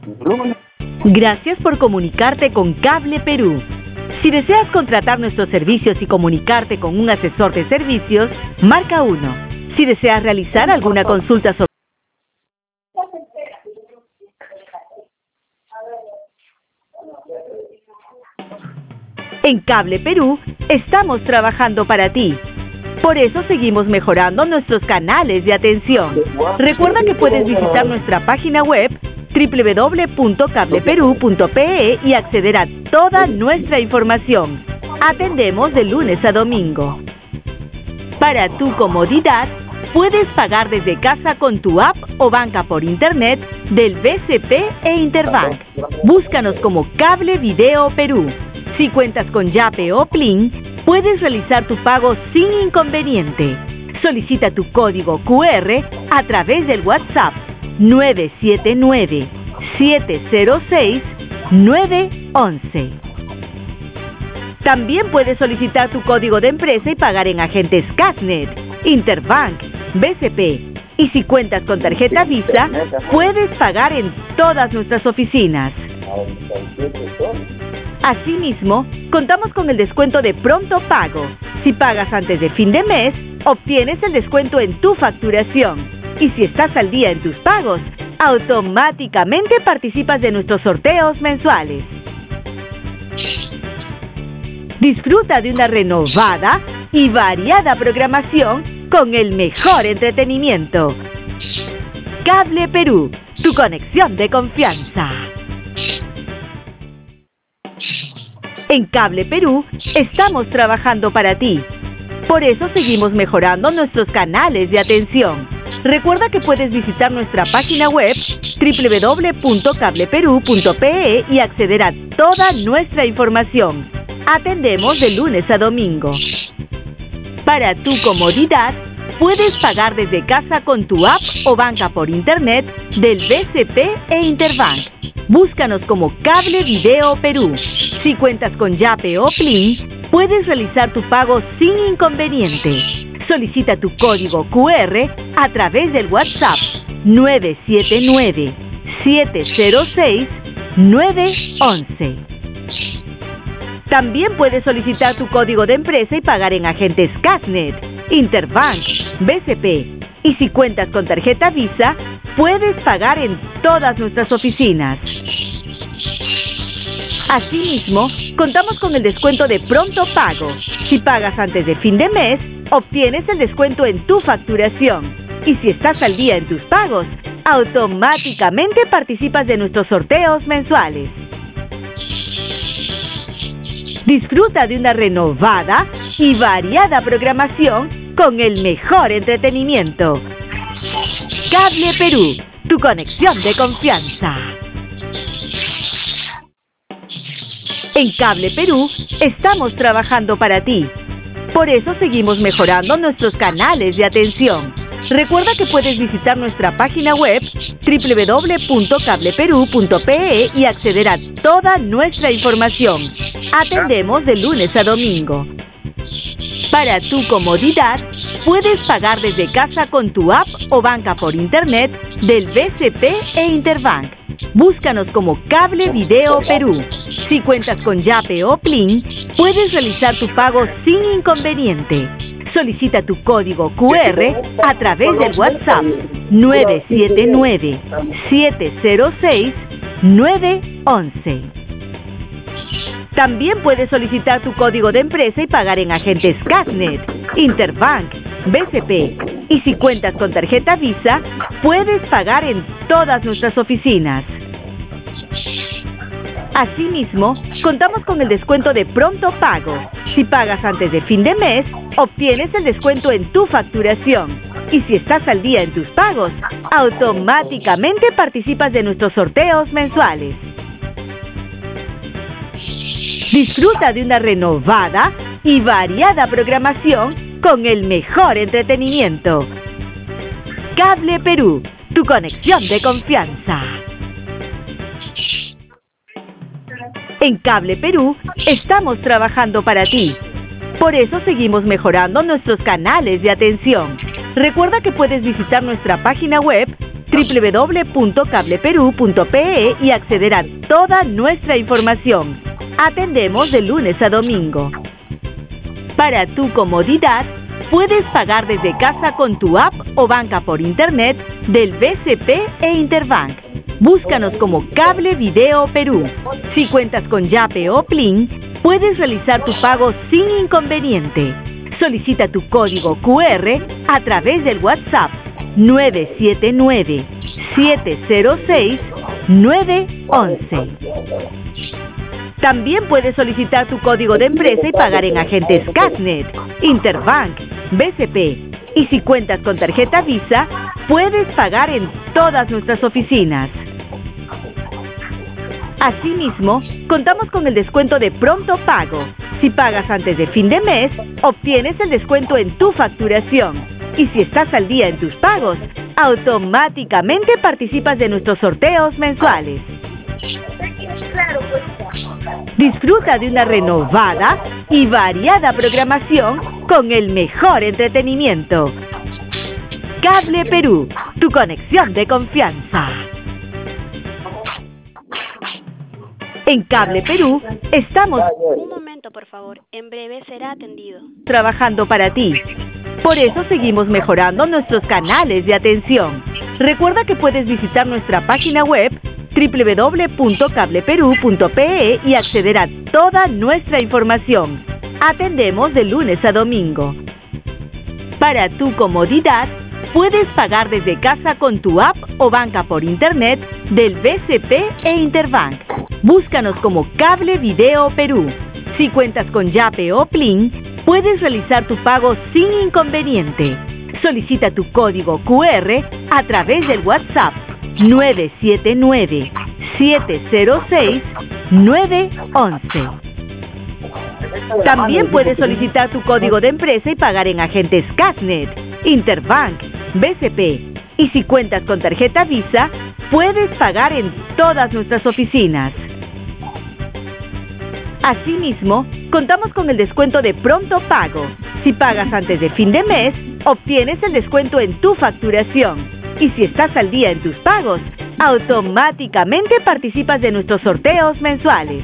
Gracias por comunicarte con Cable Perú. Si deseas contratar nuestros servicios y comunicarte con un asesor de servicios, marca 1. Si deseas realizar alguna consulta sobre... En Cable Perú estamos trabajando para ti. Por eso seguimos mejorando nuestros canales de atención. Recuerda que puedes visitar nuestra página web www.cableperú.pe y acceder a toda nuestra información. Atendemos de lunes a domingo. Para tu comodidad, puedes pagar desde casa con tu app o banca por internet del BCP e Interbank. Búscanos como Cable Video Perú. Si cuentas con Yape o Plin, puedes realizar tu pago sin inconveniente. Solicita tu código QR a través del WhatsApp 979-706-911. También puedes solicitar tu código de empresa y pagar en agentes Casnet, Interbank, BCP. Y si cuentas con tarjeta Visa, puedes pagar en todas nuestras oficinas. Asimismo, contamos con el descuento de pronto pago. Si pagas antes de fin de mes, obtienes el descuento en tu facturación. Y si estás al día en tus pagos, automáticamente participas de nuestros sorteos mensuales. Disfruta de una renovada y variada programación con el mejor entretenimiento. Cable Perú, tu conexión de confianza. En Cable Perú estamos trabajando para ti. Por eso seguimos mejorando nuestros canales de atención. Recuerda que puedes visitar nuestra página web www.cableperú.pe y acceder a toda nuestra información. Atendemos de lunes a domingo. Para tu comodidad, puedes pagar desde casa con tu app o banca por internet del BCP e Interbank. Búscanos como Cable Video Perú. Si cuentas con Yape o Plin, puedes realizar tu pago sin inconveniente. Solicita tu código QR a través del WhatsApp 979-706-911. También puedes solicitar tu código de empresa y pagar en agentes Casnet, Interbank, BCP. Y si cuentas con tarjeta Visa, puedes pagar en todas nuestras oficinas. Asimismo, contamos con el descuento de pronto pago. Si pagas antes de fin de mes, obtienes el descuento en tu facturación. Y si estás al día en tus pagos, automáticamente participas de nuestros sorteos mensuales. Disfruta de una renovada y variada programación con el mejor entretenimiento. Cable Perú, tu conexión de confianza. En Cable Perú estamos trabajando para ti. Por eso seguimos mejorando nuestros canales de atención. Recuerda que puedes visitar nuestra página web www.cableperú.pe y acceder a toda nuestra información. Atendemos de lunes a domingo. Para tu comodidad, puedes pagar desde casa con tu app o banca por internet del BCP e Interbank. Búscanos como Cable Video Perú. Si cuentas con Yape o Plin, puedes realizar tu pago sin inconveniente. Solicita tu código QR a través del WhatsApp 979-706-911. También puedes solicitar tu código de empresa y pagar en agentes Casnet, Interbank, BCP. Y si cuentas con tarjeta Visa, puedes pagar en todas nuestras oficinas. Asimismo, contamos con el descuento de pronto pago. Si pagas antes de fin de mes, obtienes el descuento en tu facturación. Y si estás al día en tus pagos, automáticamente participas de nuestros sorteos mensuales. Disfruta de una renovada y variada programación con el mejor entretenimiento. Cable Perú, tu conexión de confianza. En Cable Perú estamos trabajando para ti. Por eso seguimos mejorando nuestros canales de atención. Recuerda que puedes visitar nuestra página web www.cableperú.pe y acceder a toda nuestra información. Atendemos de lunes a domingo. Para tu comodidad, puedes pagar desde casa con tu app o banca por internet del BCP e Interbank. Búscanos como Cable Video Perú. Si cuentas con Yape o Plin, puedes realizar tu pago sin inconveniente. Solicita tu código QR a través del WhatsApp 979-706-911. También puedes solicitar tu código de empresa y pagar en agentes Casnet, Interbank, BCP. Y si cuentas con tarjeta Visa, puedes pagar en todas nuestras oficinas. Asimismo, contamos con el descuento de pronto pago. Si pagas antes de fin de mes, obtienes el descuento en tu facturación. Y si estás al día en tus pagos, automáticamente participas de nuestros sorteos mensuales. Disfruta de una renovada y variada programación con el mejor entretenimiento. Cable Perú, tu conexión de confianza. En Cable Perú estamos... Un momento, por favor. En breve será atendido. Trabajando para ti. Por eso seguimos mejorando nuestros canales de atención. Recuerda que puedes visitar nuestra página web www.cableperú.pe y acceder a toda nuestra información. Atendemos de lunes a domingo. Para tu comodidad, puedes pagar desde casa con tu app o banca por internet del BCP e Interbank. Búscanos como Cable Video Perú. Si cuentas con Yape o Plin, puedes realizar tu pago sin inconveniente. Solicita tu código QR a través del WhatsApp 979-706-911. También puedes solicitar tu código de empresa y pagar en agentes Casnet, Interbank, BCP. Y si cuentas con tarjeta Visa, puedes pagar en todas nuestras oficinas. Asimismo, contamos con el descuento de pronto pago. Si pagas antes de fin de mes, obtienes el descuento en tu facturación. Y si estás al día en tus pagos, automáticamente participas de nuestros sorteos mensuales.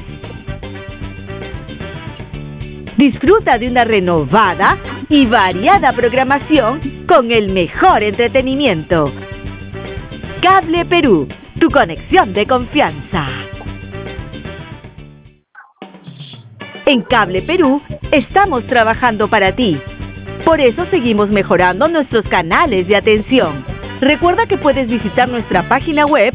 Disfruta de una renovada y variada programación con el mejor entretenimiento. Cable Perú, tu conexión de confianza. En Cable Perú estamos trabajando para ti. Por eso seguimos mejorando nuestros canales de atención. Recuerda que puedes visitar nuestra página web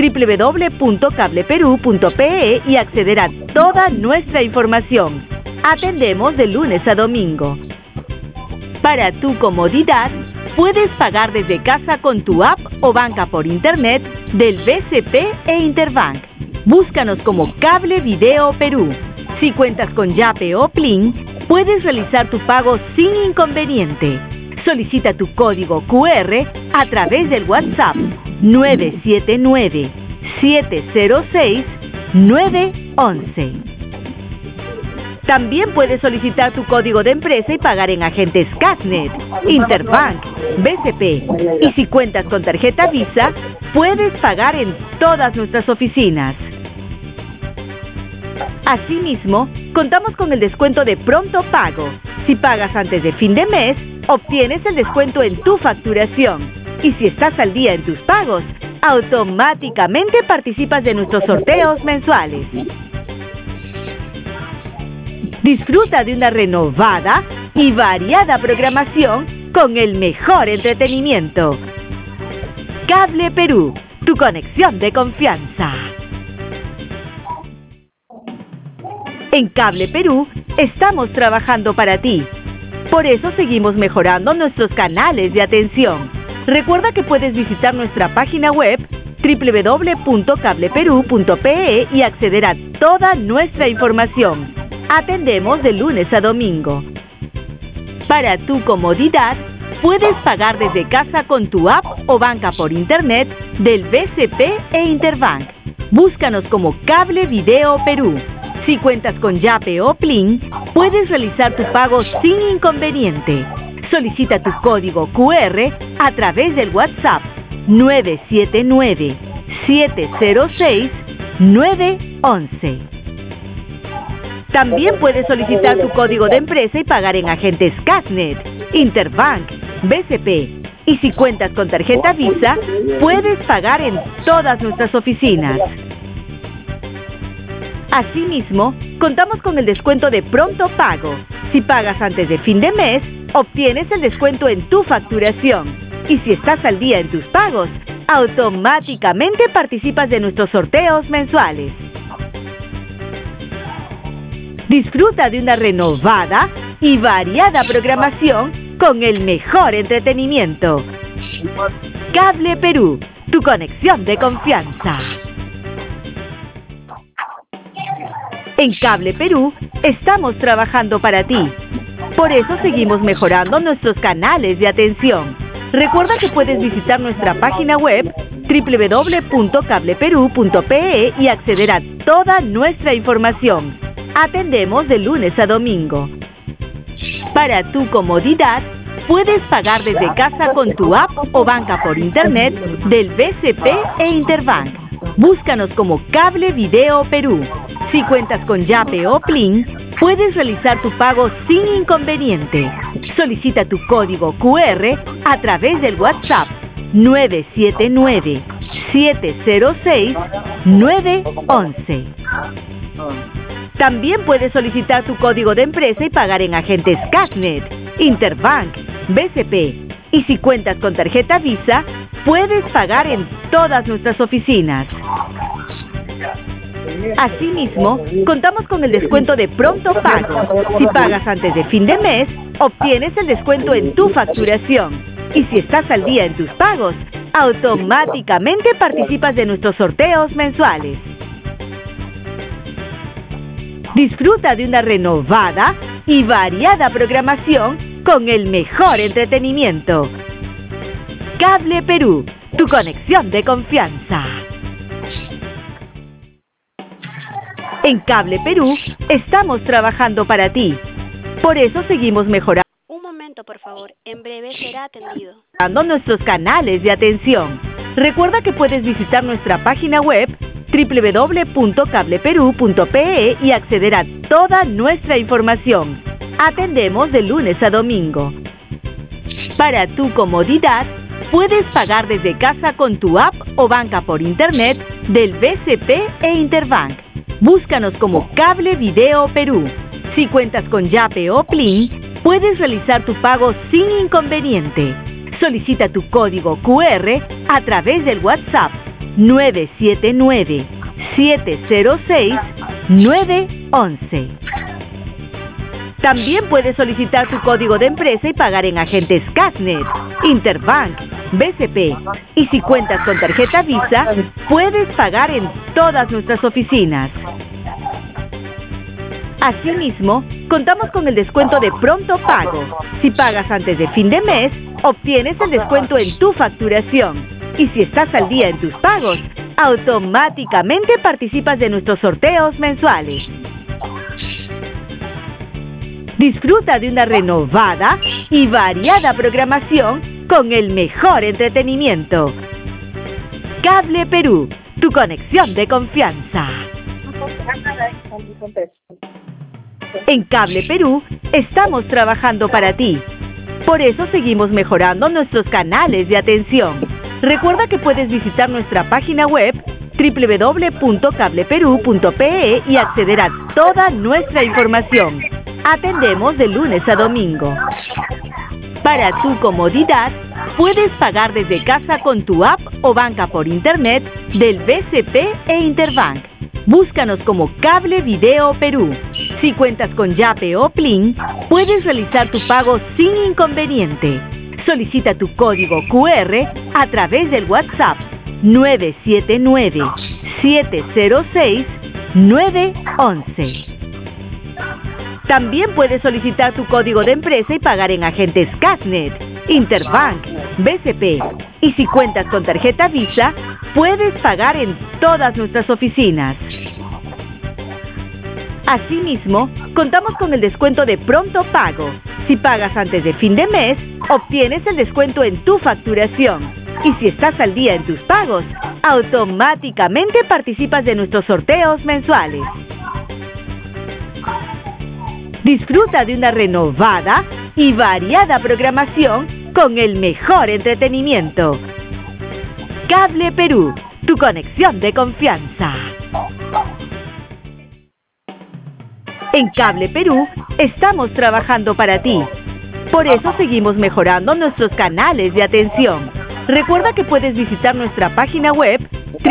www.cableperú.pe y acceder a toda nuestra información. Atendemos de lunes a domingo. Para tu comodidad, puedes pagar desde casa con tu app o banca por internet del BCP e Interbank. Búscanos como Cable Video Perú. Si cuentas con Yape o Plin, puedes realizar tu pago sin inconveniente. Solicita tu código QR a través del WhatsApp 979-706-911. También puedes solicitar tu código de empresa y pagar en agentes Casnet, Interbank, BCP. Y si cuentas con tarjeta Visa, puedes pagar en todas nuestras oficinas. Asimismo, contamos con el descuento de pronto pago. Si pagas antes de fin de mes, obtienes el descuento en tu facturación. Y si estás al día en tus pagos, automáticamente participas de nuestros sorteos mensuales. Disfruta de una renovada y variada programación con el mejor entretenimiento. Cable Perú, tu conexión de confianza. En Cable Perú estamos trabajando para ti. Por eso seguimos mejorando nuestros canales de atención. Recuerda que puedes visitar nuestra página web www.cableperú.pe y acceder a toda nuestra información. Atendemos de lunes a domingo. Para tu comodidad, puedes pagar desde casa con tu app o banca por internet del BCP e Interbank. Búscanos como Cable Video Perú. Si cuentas con Yape o Plin, puedes realizar tu pago sin inconveniente. Solicita tu código QR a través del WhatsApp 979-706-911. También puedes solicitar tu código de empresa y pagar en agentes Cashnet, Interbank, BCP. Y si cuentas con tarjeta Visa, puedes pagar en todas nuestras oficinas. Asimismo, contamos con el descuento de pronto pago. Si pagas antes de fin de mes, obtienes el descuento en tu facturación. Y si estás al día en tus pagos, automáticamente participas de nuestros sorteos mensuales. Disfruta de una renovada y variada programación con el mejor entretenimiento. Cable Perú, tu conexión de confianza. En Cable Perú estamos trabajando para ti. Por eso seguimos mejorando nuestros canales de atención. Recuerda que puedes visitar nuestra página web www.cableperú.pe y acceder a toda nuestra información. Atendemos de lunes a domingo. Para tu comodidad, puedes pagar desde casa con tu app o banca por internet del BCP e Interbank. Búscanos como Cable Video Perú. Si cuentas con Yape o Plin, puedes realizar tu pago sin inconveniente. Solicita tu código QR a través del WhatsApp 979-706-911. También puedes solicitar tu código de empresa y pagar en agentes Cashnet, Interbank, BCP. Y si cuentas con tarjeta Visa, puedes pagar en todas nuestras oficinas. Asimismo, contamos con el descuento de pronto pago. Si pagas antes de fin de mes, obtienes el descuento en tu facturación. Y si estás al día en tus pagos, automáticamente participas de nuestros sorteos mensuales. Disfruta de una renovada y variada programación con el mejor entretenimiento. Cable Perú, tu conexión de confianza. En Cable Perú estamos trabajando para ti. Por eso seguimos mejorando. Un momento, por favor. En breve será atendido. Nuestros canales de atención. Recuerda que puedes visitar nuestra página web www.cableperú.pe y acceder a toda nuestra información. Atendemos de lunes a domingo. Para tu comodidad, puedes pagar desde casa con tu app o banca por internet del BCP e Interbank. Búscanos como Cable Video Perú. Si cuentas con Yape o Plin, puedes realizar tu pago sin inconveniente. Solicita tu código QR a través del WhatsApp 979-706-911. También puedes solicitar tu código de empresa y pagar en agentes Cashnet, Interbank, BCP. Y si cuentas con tarjeta Visa, puedes pagar en todas nuestras oficinas. Asimismo, contamos con el descuento de pronto pago. Si pagas antes de fin de mes, obtienes el descuento en tu facturación. Y si estás al día en tus pagos, automáticamente participas de nuestros sorteos mensuales. Disfruta de una renovada y variada programación con el mejor entretenimiento. Cable Perú, tu conexión de confianza. En Cable Perú estamos trabajando para ti. Por eso seguimos mejorando nuestros canales de atención. Recuerda que puedes visitar nuestra página web www.cableperú.pe y acceder a toda nuestra información. Atendemos de lunes a domingo. Para tu comodidad, puedes pagar desde casa con tu app o banca por internet del BCP e Interbank. Búscanos como Cable Video Perú. Si cuentas con Yape o Plin, puedes realizar tu pago sin inconveniente. Solicita tu código QR a través del WhatsApp 979-706-911. También puedes solicitar tu código de empresa y pagar en agentes Cashnet, Interbank, BCP. Y si cuentas con tarjeta Visa, puedes pagar en todas nuestras oficinas. Asimismo, contamos con el descuento de pronto pago. Si pagas antes de fin de mes, obtienes el descuento en tu facturación. Y si estás al día en tus pagos, automáticamente participas de nuestros sorteos mensuales. Disfruta de una renovada y variada programación con el mejor entretenimiento. Cable Perú, tu conexión de confianza. En Cable Perú estamos trabajando para ti. Por eso seguimos mejorando nuestros canales de atención. Recuerda que puedes visitar nuestra página web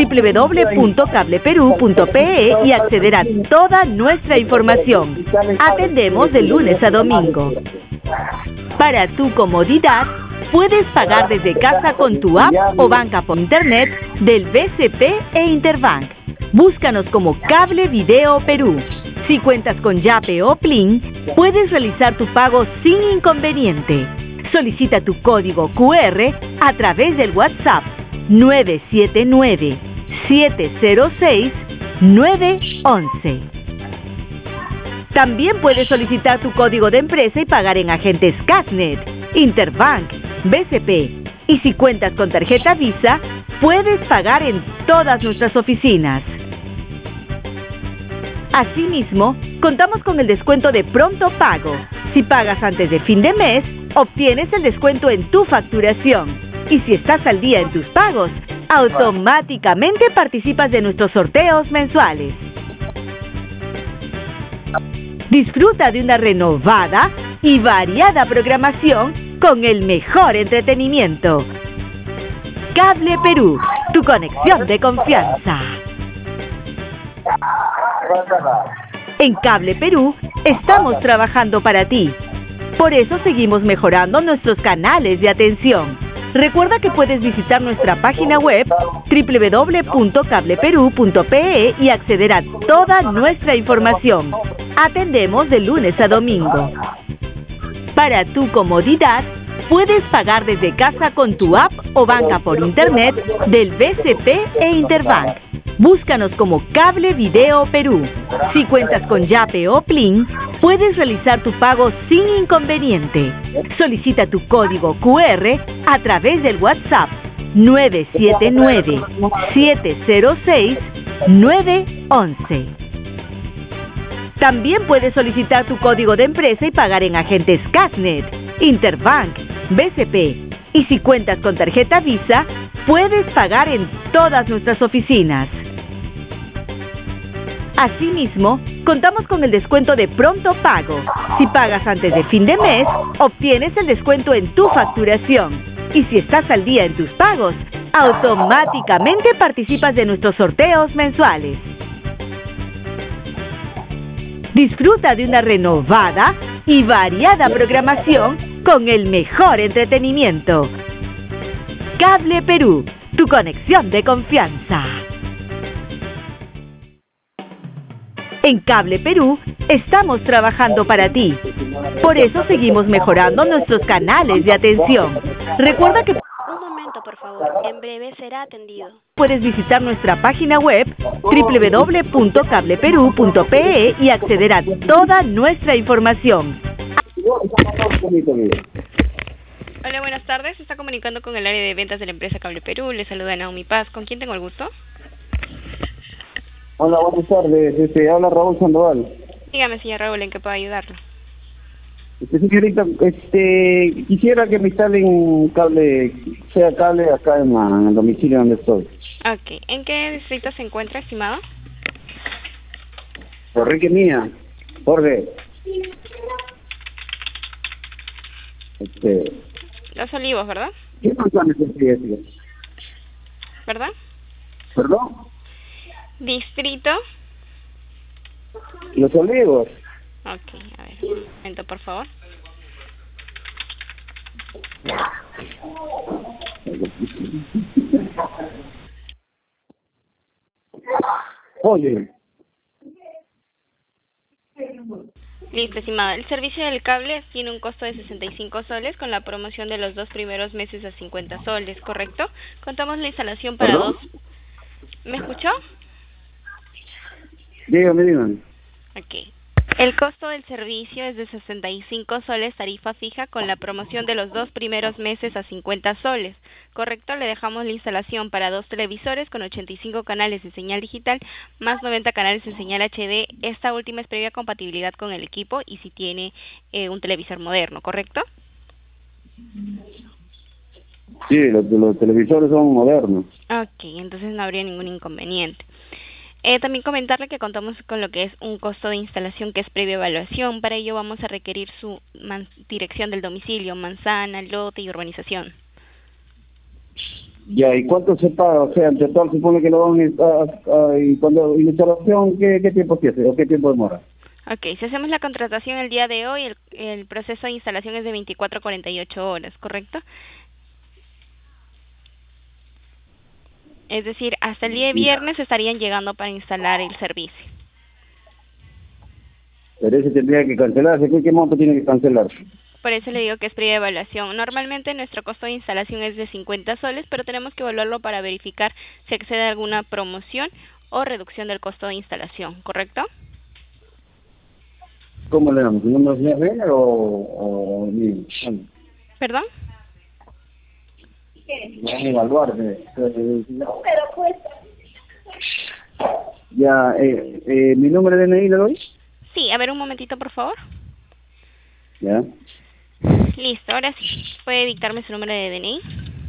www.cableperú.pe y acceder a toda nuestra información. Atendemos de lunes a domingo. Para tu comodidad, puedes pagar desde casa con tu app o banca por internet del BCP e Interbank. Búscanos como Cable Video Perú. Si cuentas con Yape o Plin, puedes realizar tu pago sin inconveniente. Solicita tu código QR a través del WhatsApp 979-706-911. También puedes solicitar tu código de empresa y pagar en agentes Casnet, Interbank, BCP. Y si cuentas con tarjeta Visa, puedes pagar en todas nuestras oficinas. Asimismo, contamos con el descuento de pronto pago. Si pagas antes de fin de mes, obtienes el descuento en tu facturación. Y si estás al día en tus pagos, automáticamente participas de nuestros sorteos mensuales. Disfruta de una renovada y variada programación con el mejor entretenimiento. Cable Perú, tu conexión de confianza. En Cable Perú estamos trabajando para ti. Por eso seguimos mejorando nuestros canales de atención. Recuerda que puedes visitar nuestra página web www.cableperú.pe y acceder a toda nuestra información. Atendemos de lunes a domingo. Para tu comodidad, puedes pagar desde casa con tu app o banca por internet del BCP e Interbank. Búscanos como Cable Video Perú. Si cuentas con Yape o Plin, puedes realizar tu pago sin inconveniente. Solicita tu código QR a través del WhatsApp 979-706-911. También puedes solicitar tu código de empresa y pagar en agentes Casnet, Interbank, BCP. Y si cuentas con tarjeta Visa, puedes pagar en todas nuestras oficinas. Asimismo, contamos con el descuento de pronto pago. Si pagas antes de fin de mes, obtienes el descuento en tu facturación. Y si estás al día en tus pagos, automáticamente participas de nuestros sorteos mensuales. Disfruta de una renovada y variada programación con el mejor entretenimiento. Cable Perú, tu conexión de confianza. En Cable Perú estamos trabajando para ti. Por eso seguimos mejorando nuestros canales de atención. Recuerda que Un momento, por favor. En breve será atendido. puedes visitar nuestra página web www.cableperú.pe y acceder a toda nuestra información. Hola, buenas tardes. Se está comunicando con el área de ventas de la empresa Cable Perú. Le saluda Naomi Paz. ¿Con quién tengo el gusto? Hola, buenas tardes. Habla Raúl Sandoval. Dígame, señor Raúl, ¿en qué puedo ayudarlo? Señorita, quisiera que me instalen cable, sea cable acá en el domicilio donde estoy. Ok. ¿En qué distrito se encuentra, estimado? Jorge mía, Jorge. Los Olivos, ¿verdad? ¿Qué manzanas es? ¿Verdad? ¿Perdón? Distrito. Los Olivos. Ok, a ver, un momento, por favor. Oye. Listo, estimado. El servicio del cable tiene un costo de 65 soles con la promoción de los 2 primeros meses a 50 soles, ¿correcto? Contamos la instalación para ¿Perdón? 2... ¿Me escuchó? Dígame. Ok. El costo del servicio es de 65 soles tarifa fija con la promoción de los 2 primeros meses a 50 soles. Correcto, le dejamos la instalación para 2 televisores con 85 canales de señal digital más 90 canales de señal HD. Esta última es previa compatibilidad con el equipo y si tiene un televisor moderno, ¿correcto? Sí, los televisores son modernos. Ok, entonces no habría ningún inconveniente. También comentarle que contamos con lo que es un costo de instalación que es previa evaluación. Para ello vamos a requerir su dirección del domicilio, manzana, lote y urbanización. Ya, ¿y cuánto se paga? O sea, en total supone que lo van y cuando y la instalación, ¿qué tiempo tiene o qué tiempo demora? Ok, si hacemos la contratación el día de hoy, el proceso de instalación es de 24 a 48 horas, ¿correcto? Es decir, hasta el día de viernes estarían llegando para instalar el servicio. Pero ese tendría que cancelarse. ¿Qué monto tiene que cancelar? Por eso le digo que es previa evaluación. Normalmente nuestro costo de instalación es de 50 soles, pero tenemos que evaluarlo para verificar si excede a alguna promoción o reducción del costo de instalación, ¿correcto? ¿Cómo le damos? ¿Un número de señal real o mío? Bueno, ¿Perdón? vamos a evaluar. Pero pues... Ya, ¿mi número de DNI le doy? Sí, a ver un momentito, por favor. Ya. Listo, ahora sí. ¿Puede dictarme su número de DNI?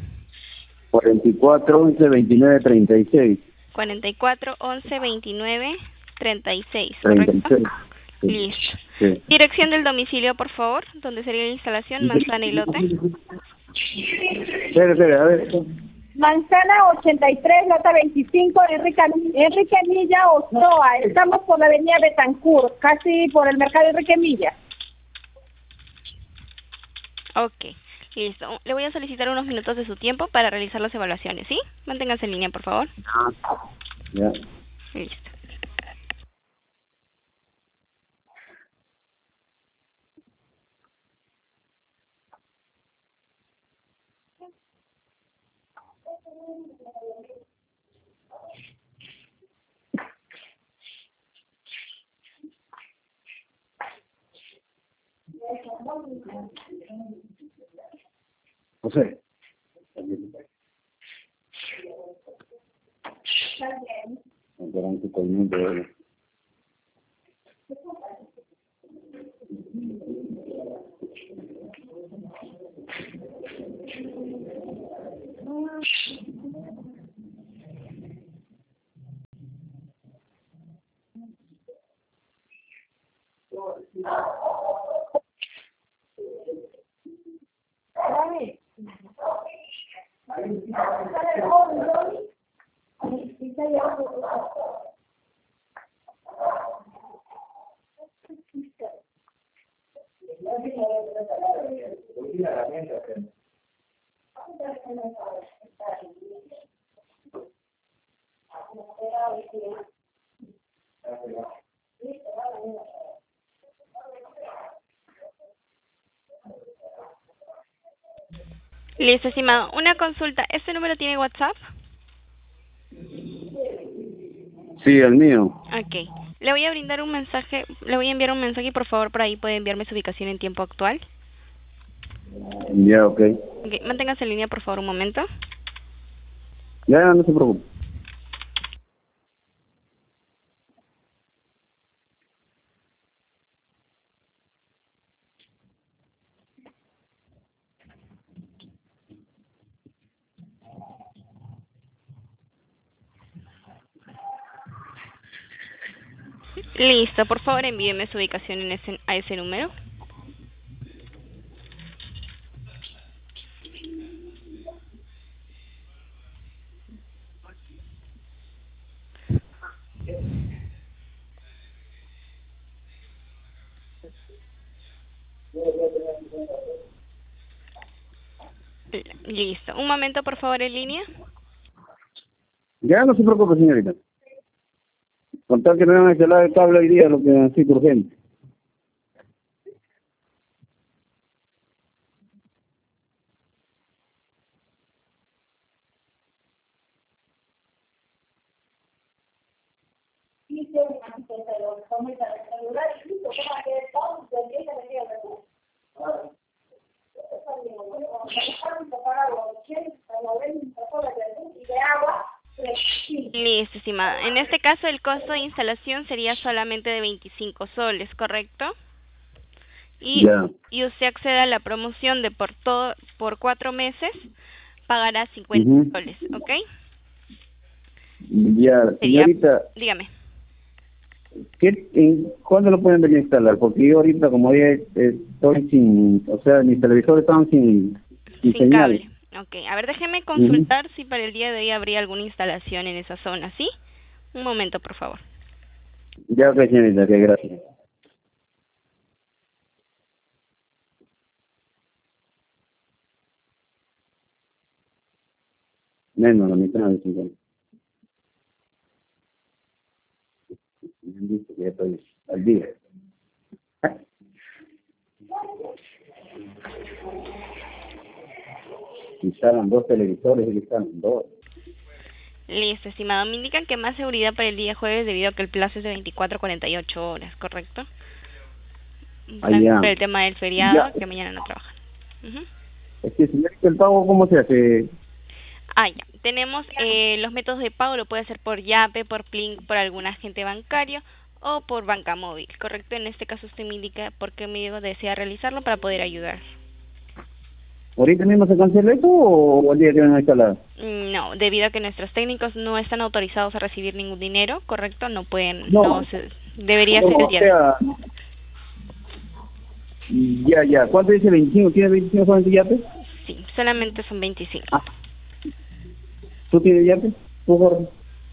44 11 29 36. 44 11 29 36, ¿correcto? 36. Sí. Listo. Sí. Dirección del domicilio, por favor, donde sería la instalación, manzana y lote. Espera, a ver. Manzana 83, Lota 25, Enrique Milla, Ochoa. Estamos por la avenida Betancourt, casi por el mercado Enrique Milla. Ok, listo. Le voy a solicitar unos minutos de su tiempo para realizar las evaluaciones, ¿sí? Manténgase en línea, por favor. Ya. Listo. José. Garante con de... Listo, estimado. Una consulta. ¿Este número tiene WhatsApp? Sí, el mío. Ok. Le voy a brindar un mensaje, le voy a enviar un mensaje y por favor por ahí puede enviarme su ubicación en tiempo actual. Ya, ok. Ok, manténgase en línea por favor un momento. Ya, no se preocupe. Listo, por favor envíeme su ubicación a ese número. Listo. Un momento, por favor, en línea. Ya, no se preocupe, señorita. Con tal que me van a instalar el cable hoy día, lo que necesito urgente. beneficio, un ámbito de los comercios celular y listo, para que todos los días se quede el recurso. Listo, estimada. En este caso, el costo de instalación sería solamente de 25 soles, ¿correcto? Y usted accede a la promoción de por 4 meses, pagará 50 soles, ¿ok? Ya, señorita. Dígame. ¿Cuándo lo pueden venir a instalar? Porque yo ahorita, como ya estoy sin, o sea, mis televisores estaban sin señal. Cable. Ok, a ver, déjeme consultar si para el día de hoy habría alguna instalación en esa zona, ¿sí? Un momento, por favor. Ya, ok, señorita, que gracias. Menos, la mitad de 50. Me han dicho que ya estoy al día. Instalan 2 televisores y instalan 2. Listo, estimado. Me indican que más seguridad para el día jueves debido a que el plazo es de 24 a 48 horas, ¿correcto? Por el tema del feriado, que mañana no trabajan. Es que, señorita, ¿el pago cómo se hace? Ya. Tenemos los métodos de pago, lo puede hacer por Yape, por Plink, por algún agente bancario o por banca móvil, ¿correcto? En este caso usted me indica por qué medio desea realizarlo para poder ayudar. ¿Ahorita mismo se cancela eso o el día que van a instalar? No, debido a que nuestros técnicos no están autorizados a recibir ningún dinero, ¿correcto? No pueden, debería ser el día. Ya. ¿Cuánto dice 25? ¿Tienes 25 solamente yape? Sí, solamente son 25. ¿Tú tienes yape? ¿Tú, Jorge?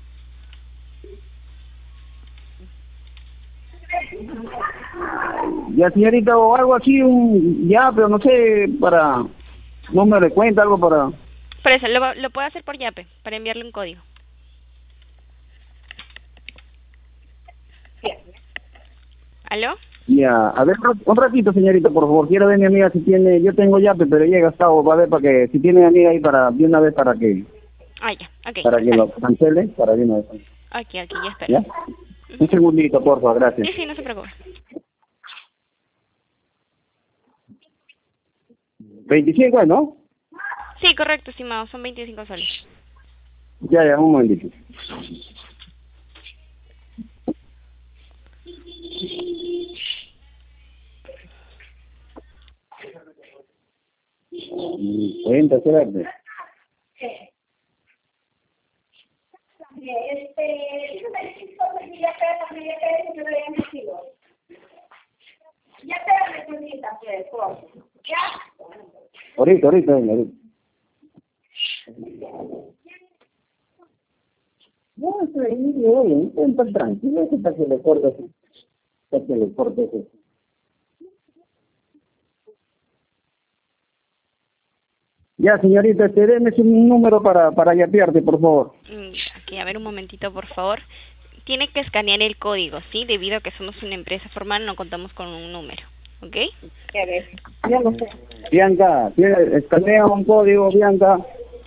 Ya, señorita, o algo así, un yape, o no sé, para... No me le cuenta algo para... Por eso, lo puedo hacer por Yape, para enviarle un código. ¿Aló? Ya, a ver, un ratito, señorita, por favor. Quiero ver mi amiga si tiene... Yo tengo Yape, pero ya he gastado. Va a ver para que... Si tiene amiga ahí para... De una vez para que... Ya, ok. Para que lo cancele, para de una vez. Ok, ya espero. ¿Ya? Un segundito, por favor, gracias. Sí, no se preocupe. 25, ¿no? Sí, correcto, estimado, son 25 soles. Ya, un momentito. Cuenta, espérate. Ahorita. No, estoy ahí, oye, está tranquilo, es para que le corte así. Para que le corte así. Ya, señorita, déme un número para yapearte, por favor. Aquí, a ver, un momentito, por favor. Tiene que escanear el código, ¿sí? Debido a que somos una empresa formal, no contamos con un número, ¿ok? Ya lo sé. Bianca, escanea un código, Bianca.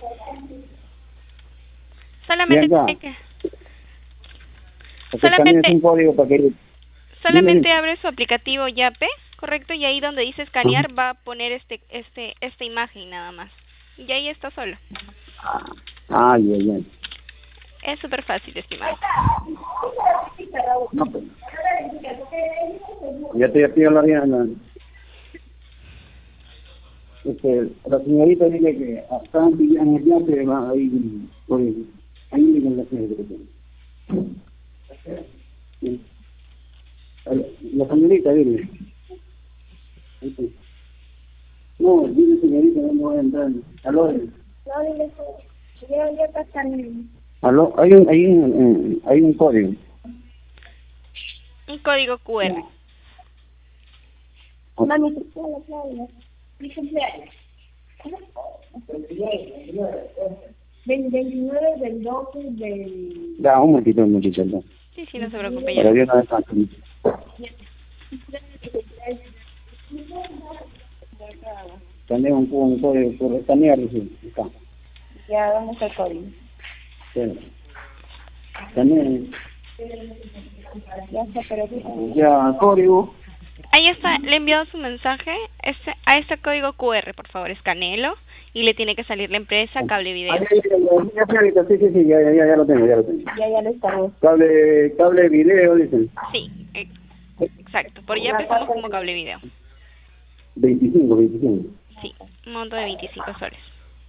Solamente Bianca. tiene que... Solamente un código para que... Solamente abre su aplicativo Yape, ¿correcto? Y ahí donde dice escanear va a poner esta imagen nada más. Y ahí está solo. Ya. Es súper fácil, estimado. No, pues. Ya te pido la Diana. La señorita dice que hasta en el Yape va ahí, por ahí en la secretaria. La señorita, dile. No, dile, señorita, no voy a entrar. Aló. No, dile, ya está escaneando. Aló, hay un código. Un código QR. Mami, mi cumpleaños. 29 del 12 del... Da, un momentito. No. Sí, no se preocupe. Pero yo no me paso. También un código por escanear, acá. Ya, damos el código. Sí. También... Ya está, pero... Ya, código. Ahí está, le he enviado su mensaje. A este código QR, por favor, escanéelo. Y le tiene que salir la empresa Cable Video. Ya, señorita, sí, ya lo tengo. Ya lo está. Cable video, dicen. Sí, exacto. Por ya empezamos como Cable Video. 25. Sí, un monto de 25 soles.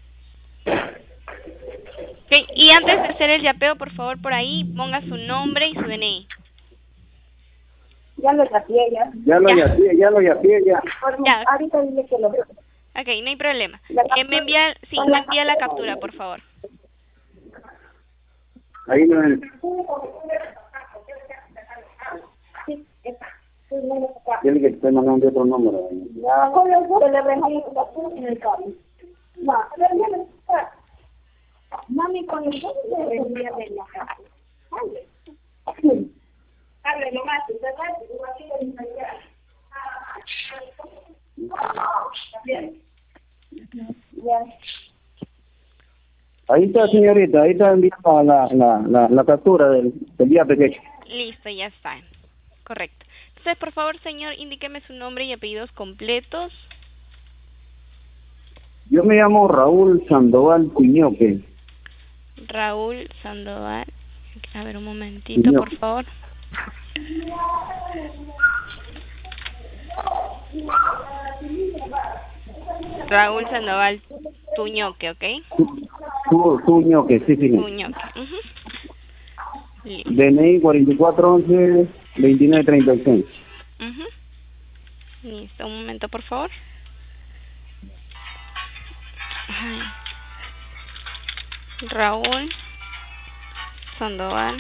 Okay, y antes de hacer el yapeo, por favor, por ahí ponga su nombre y su DNI. Ya lo yapié, ya. Ya lo yapié. Ya. Ahorita dile que lo veo. Ok, no hay problema. Me envía la captura, por favor. Ahí no es. Tiene que estar mandando otro número. En el cable. Mami, con el cable debería de la cable. Hable nomás, bien. Ya. Ahí está, señorita, ahí está enviando la captura del día pequeño. Listo, ya está. Correcto. Entonces, por favor, señor, indíqueme su nombre y apellidos completos. Yo me llamo Raúl Sandoval Cuñoque. Raúl Sandoval. A ver, un momentito, por favor. Raúl Sandoval Tuñoque, ¿ok? Tuñoque, sí. Tuñoque. DNI 4411-2936. Listo, un momento, por favor. Raúl Sandoval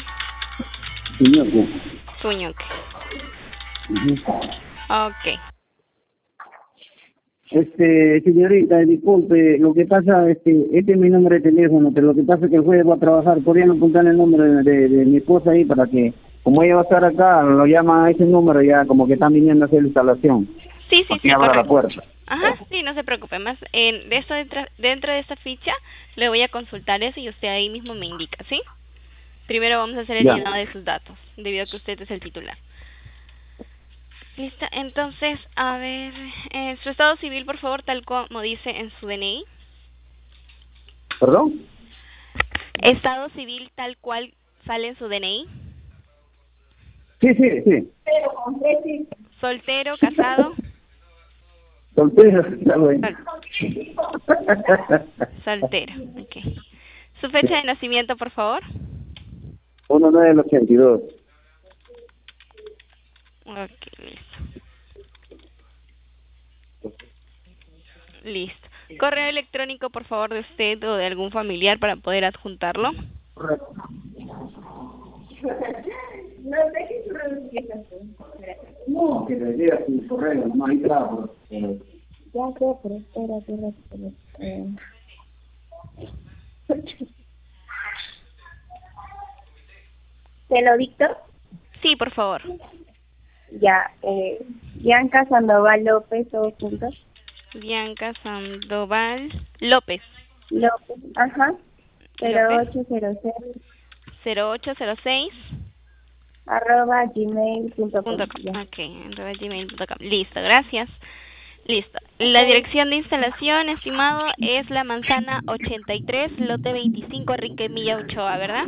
Tuñoque. Ok. Señorita, disculpe, lo que pasa, este es mi número de teléfono, pero lo que pasa es que el jueves voy a trabajar, podrían apuntar el número de mi esposa ahí para que, como ella va a estar acá, lo llama a ese número ya, como que están viniendo a hacer la instalación. Sí, abra correcto. la puerta. Ajá, sí, no se preocupe, más dentro de esta ficha le voy a consultar eso y usted ahí mismo me indica, ¿sí? Primero vamos a hacer el llenado de sus datos, debido a que usted es el titular. Listo, entonces, a ver, su estado civil, por favor, tal como dice en su DNI. ¿Perdón? Estado civil tal cual sale en su DNI. Sí. Soltero, casado. Soltero, está bueno. Soltero, ok. Su fecha de nacimiento, por favor. 1982. Ok, listo. Correo electrónico, por favor, de usted o de algún familiar para poder adjuntarlo. Correcto. No, que le diga su correo, no hay trabajo. Ya sé, pero espérate. ¿Te lo dicto? Sí, por favor. Ya, Bianca Sandoval López, todos juntos. Bianca Sandoval López. Ajá. 0806 @gmail.com. Ok, @gmail.com. Listo, gracias. Listo. La dirección de instalación, estimado, es la Manzana 83, lote 25, Enrique Milla Ochoa, ¿verdad?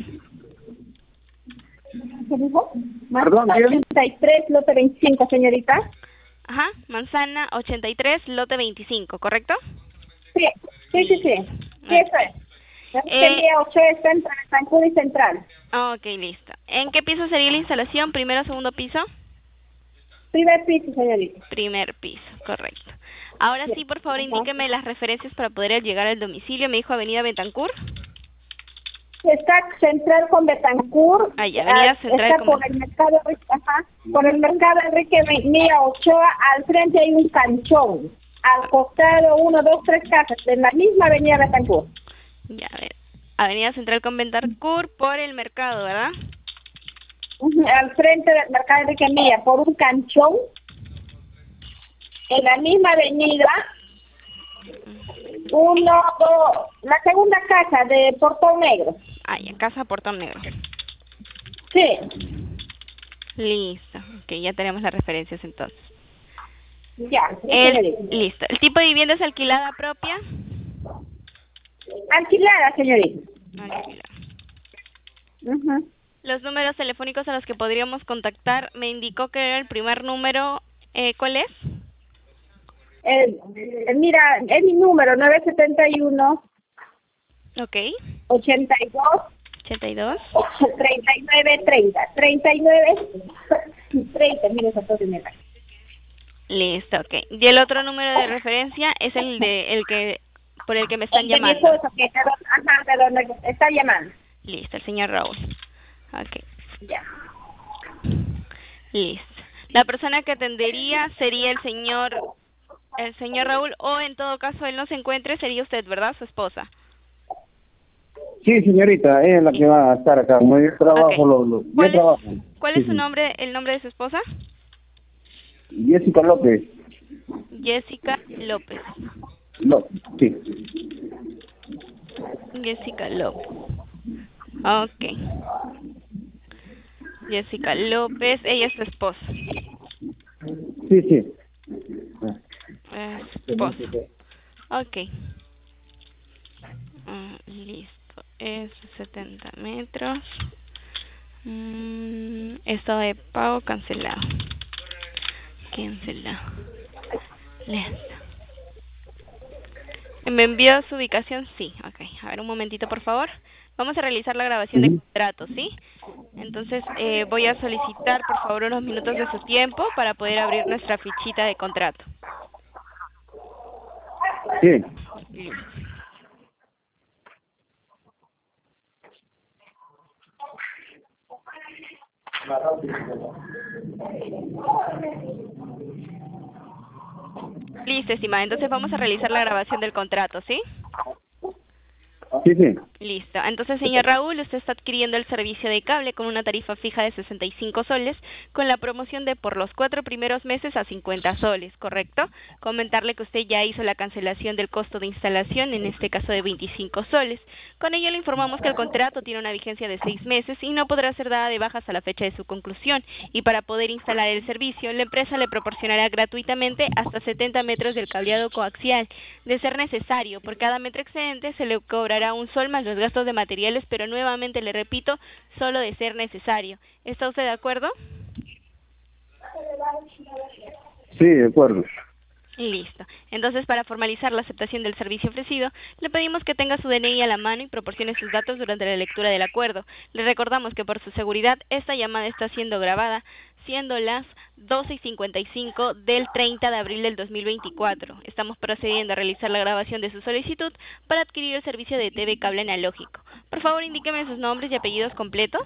¿Qué dijo? Perdón, 83, lote 25, señorita. Ajá, Manzana 83, lote 25, ¿correcto? Sí. Sí, eso es. Milla Ochoa está entre Betancur y Central. Ok, listo. ¿En qué piso sería la instalación? ¿Primero o segundo piso? Primer piso, señorita. Primer piso, correcto. Ahora sí, por favor, indíqueme las referencias para poder llegar al domicilio. Me dijo Avenida Betancur. Está Central con Betancur. Avenida Central está con por el mercado, por el mercado Enrique Milla Ochoa. Al frente hay un canchón. Al costado, 1, 2, 3 casas, de la misma Avenida Betancur. Ya, a ver. Avenida Central con Betancur por el mercado, ¿verdad? Al frente del mercado Enrique Milla, por un canchón. En la misma avenida. 1, 2, la segunda casa de Portón Negro. Ya, Casa Portón Negro. Sí. Listo. Ok, ya tenemos las referencias entonces. Ya, señorita. Listo. ¿El tipo de vivienda es alquilada propia? Alquilada, señorita. Alquilada. Ujú. Los números telefónicos a los que podríamos contactar, me indicó que era el primer número. ¿Cuál es? Mira, es mi número, 971 Ok. 82 82. 39 30. 39 30, mira esa cosa, mira. Listo, ok. Y el otro número de referencia es por el que me están De mi llamando. esposo, que de donde está llamando. Listo, el señor Raúl. Ok. Ya. Listo. La persona que atendería sería el señor Raúl, o en todo caso él no se encuentre, sería usted, ¿verdad? Su esposa. Sí, señorita, ella es la que va a estar acá. Como yo trabajo, Okay. yo trabajo. ¿Cuál Sí, es su sí. nombre, el nombre de su esposa? Jessica López. Jessica López. No, sí. Jessica López. Ok. Jessica López, ella es su esposa. Sí, sí. Esposa. Ok. Listo. Es 70 metros. Estado de pago cancelado. Cancelado. Listo. ¿Me envió su ubicación? Sí. Ok. A ver, un momentito, por favor. Vamos a realizar la grabación de Ujú. contrato, ¿sí? Entonces, voy a solicitar, por favor, unos minutos de su tiempo para poder abrir nuestra fichita de contrato. Sí. Listo. Listo, estimada. Entonces vamos a realizar la grabación del contrato, ¿sí? Sí, sí. Listo. Entonces, señor Raúl, usted está adquiriendo el servicio de cable con una tarifa fija de 65 soles con la promoción de por los 4 primeros meses a 50 soles, ¿correcto? Comentarle que usted ya hizo la cancelación del costo de instalación, en este caso de 25 soles. Con ello le informamos que el contrato tiene una vigencia de 6 meses y no podrá ser dada de baja hasta la fecha de su conclusión. Y para poder instalar el servicio, la empresa le proporcionará gratuitamente hasta 70 metros del cableado coaxial. De ser necesario, por cada metro excedente se le cobrará un sol más los gastos de materiales, pero nuevamente le repito, solo de ser necesario. ¿Está usted de acuerdo? Sí, de acuerdo. Listo. Entonces, para formalizar la aceptación del servicio ofrecido, le pedimos que tenga su DNI a la mano y proporcione sus datos durante la lectura del acuerdo. Le recordamos que por su seguridad, esta llamada está siendo grabada, siendo las 12:55 del 30 de abril del 2024. Estamos procediendo a realizar la grabación de su solicitud para adquirir el servicio de TV cable analógico. Por favor, indíqueme sus nombres y apellidos completos.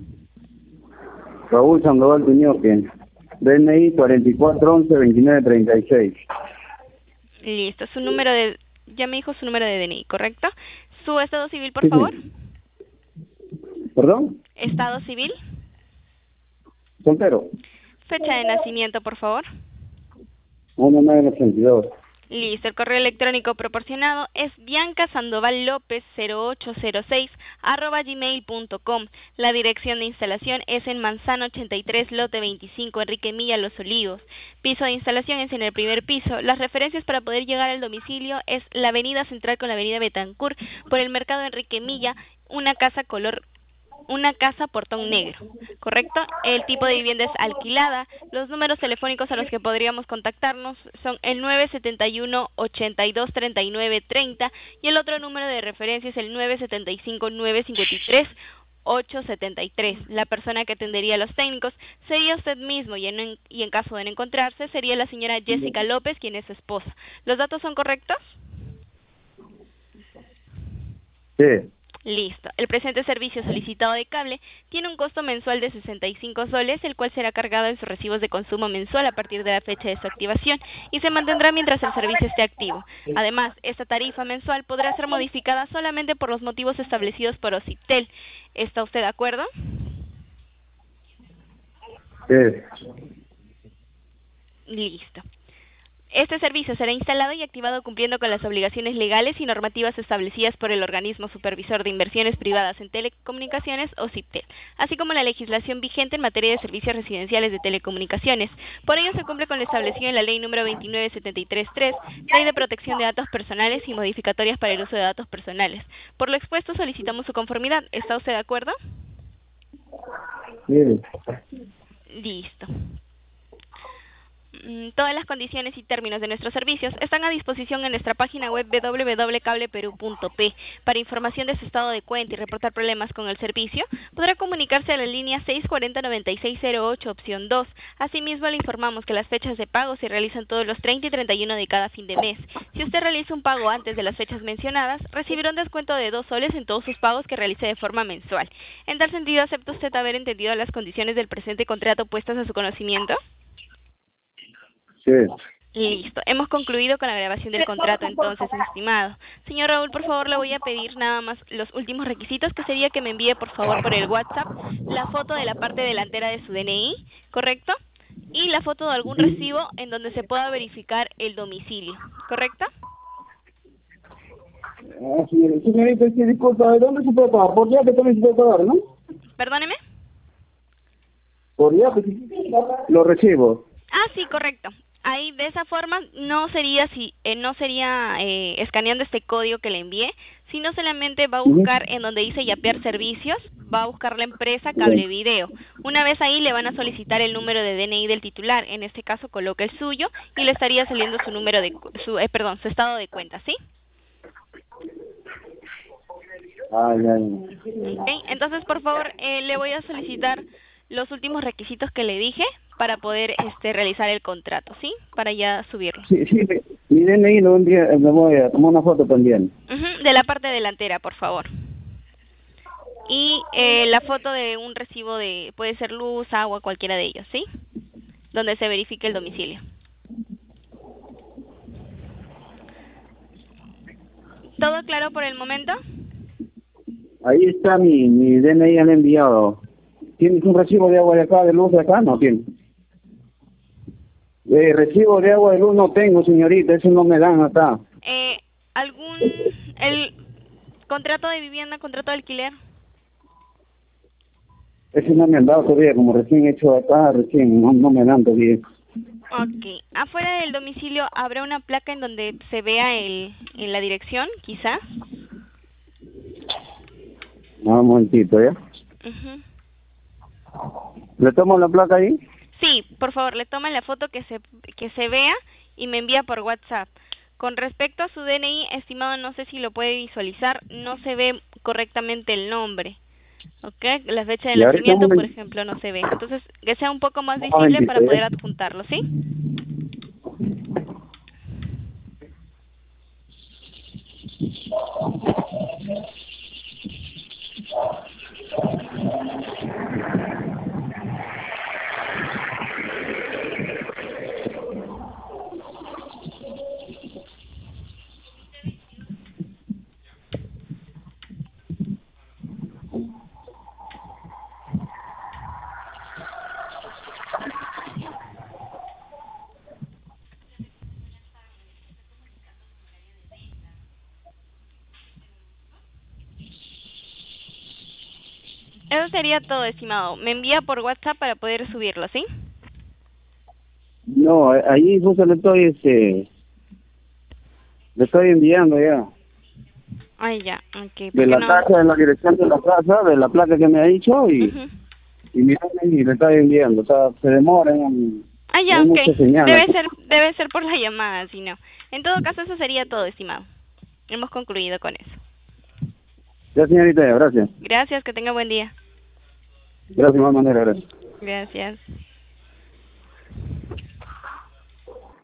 Raúl Sandoval Tuñoque. DNI 4411-2936. Listo. Ya me dijo su número de DNI, ¿correcto? Su estado civil, por Sí, favor. sí. ¿Perdón? Estado civil. Soltero. Fecha de nacimiento, por favor. 1982. Listo, el correo electrónico proporcionado es biancasandovallopez0806 @gmail.com. La dirección de instalación es en Manzano 83, lote 25, Enrique Milla, Los Olivos. Piso de instalación es en el primer piso. Las referencias para poder llegar al domicilio es la avenida Central con la avenida Betancourt, por el mercado Enrique Milla, una casa portón negro, ¿correcto? El tipo de vivienda es alquilada. Los números telefónicos a los que podríamos contactarnos son el 971-823930 y el otro número de referencia es el 975-953-873. La persona que atendería a los técnicos sería usted mismo y en caso de no encontrarse sería la señora Jessica López, quien es su esposa. ¿Los datos son correctos? Sí. Listo. El presente servicio solicitado de cable tiene un costo mensual de 65 soles, el cual será cargado en sus recibos de consumo mensual a partir de la fecha de su activación y se mantendrá mientras el servicio esté activo. Además, esta tarifa mensual podrá ser modificada solamente por los motivos establecidos por Ocitel. ¿Está usted de acuerdo? Sí. Listo. Este servicio será instalado y activado cumpliendo con las obligaciones legales y normativas establecidas por el Organismo Supervisor de Inversiones Privadas en Telecomunicaciones o SIPTEL, así como la legislación vigente en materia de servicios residenciales de telecomunicaciones. Por ello se cumple con lo establecido en la Ley número 29733, Ley de Protección de Datos Personales y modificatorias para el uso de datos personales. Por lo expuesto solicitamos su conformidad. ¿Está usted de acuerdo? Sí. Listo. Todas las condiciones y términos de nuestros servicios están a disposición en nuestra página web www.cableperú.p. Para información de su estado de cuenta y reportar problemas con el servicio, podrá comunicarse a la línea 640-9608, opción 2. Asimismo, le informamos que las fechas de pago se realizan todos los 30 y 31 de cada fin de mes. Si usted realiza un pago antes de las fechas mencionadas, recibirá un descuento de 2 soles en todos sus pagos que realice de forma mensual. En tal sentido, ¿acepta usted haber entendido las condiciones del presente contrato puestas a su conocimiento? Sí. Listo, hemos concluido con la grabación del contrato entonces, estimado. Señor Raúl, por favor, le voy a pedir nada más los últimos requisitos, que sería que me envíe, por favor, por el WhatsApp, la foto de la parte delantera de su DNI, ¿correcto? Y la foto de algún recibo en donde se pueda verificar el domicilio, ¿correcto? Señorita, disculpa, ¿de dónde se puede pagar? Por ya que también se puede pagar, ¿no? Perdóneme. Por ya, lo recibo. Ah, sí, correcto. Ahí de esa forma no sería escaneando este código que le envié, sino solamente va a buscar en donde dice yapear servicios, va a buscar la empresa Cable Video. Una vez ahí le van a solicitar el número de DNI del titular, en este caso coloca el suyo y le estaría saliendo su número de su estado de cuenta, ¿sí? Okay. Entonces, por favor, le voy a solicitar los últimos requisitos que le dije para poder realizar el contrato, ¿sí? Para ya subirlo. Sí, mi DNI lo envía, me voy a tomar una foto también. De la parte delantera, por favor. Y la foto de un recibo de, puede ser luz, agua, cualquiera de ellos, ¿sí? Donde se verifique el domicilio. ¿Todo claro por el momento? Ahí está mi DNI, han enviado. ¿Tienes un recibo de agua de acá, de luz de acá? No tiene. Recibo de agua de luz no tengo, señorita, eso no me dan acá. ¿El contrato de vivienda, contrato de alquiler? Ese no me han dado todavía, como recién hecho acá, no me dan todavía. Ok. Afuera del domicilio habrá una placa en donde se vea en la dirección, quizás. Un momentito, ¿ya? ¿Le tomo la placa ahí? Sí, por favor, le toma la foto que se vea y me envía por WhatsApp. Con respecto a su DNI, estimado, no sé si lo puede visualizar, no se ve correctamente el nombre. ¿Ok? La fecha de nacimiento, por ejemplo, no se ve. Entonces, que sea un poco más visible para poder adjuntarlo, ¿sí? Eso sería todo, estimado. Me envía por WhatsApp para poder subirlo, ¿sí? No, ahí justo le estoy enviando ya. Ay, ya, ok. De la casa, de la dirección de la casa, de la placa que me ha dicho y le estoy enviando. O sea, se demora en... Ah, ya, ok. Debe ser por la llamada, si no. En todo caso, eso sería todo, estimado. Hemos concluido con eso. Ya, señorita, gracias. Gracias, que tenga buen día. Gracias, de igual manera, gracias. Gracias.